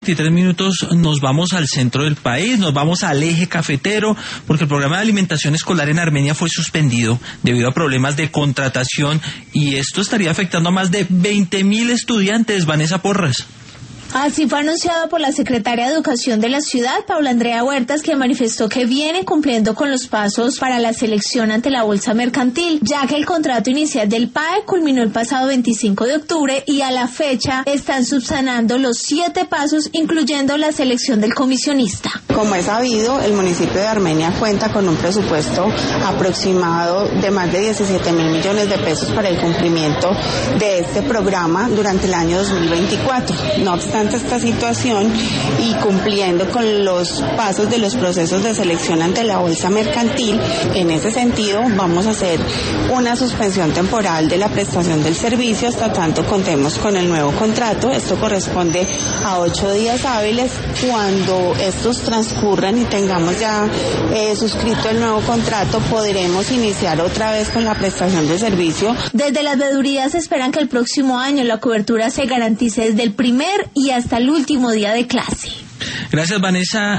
23 minutos nos vamos al centro del país, nos vamos al eje cafetero, porque el programa de alimentación escolar en Armenia fue suspendido debido a problemas de contratación y esto estaría afectando a más de 20.000 estudiantes. Vanessa Porras. Así fue anunciado por la secretaria de Educación de la ciudad, Paula Andrea Huertas, quien manifestó que viene cumpliendo con los pasos para la selección ante la bolsa mercantil, ya que el contrato inicial del PAE culminó el pasado 25 de octubre y a la fecha están subsanando los 7 pasos, incluyendo la selección del comisionista. Como es sabido, el municipio de Armenia cuenta con un presupuesto aproximado de más de 17.000 millones de pesos para el cumplimiento de este programa durante el año 2024. No obstante esta situación y cumpliendo con los pasos de los procesos de selección ante la bolsa mercantil, en ese sentido vamos a hacer una suspensión temporal de la prestación del servicio hasta tanto contemos con el nuevo contrato. Esto corresponde a 8 días hábiles. Cuando estos transcurran y tengamos ya suscrito el nuevo contrato, podremos iniciar otra vez con la prestación de servicio. Desde las veedurías esperan que el próximo año la cobertura se garantice desde el primer y hasta el último día de clase. Gracias, Vanessa.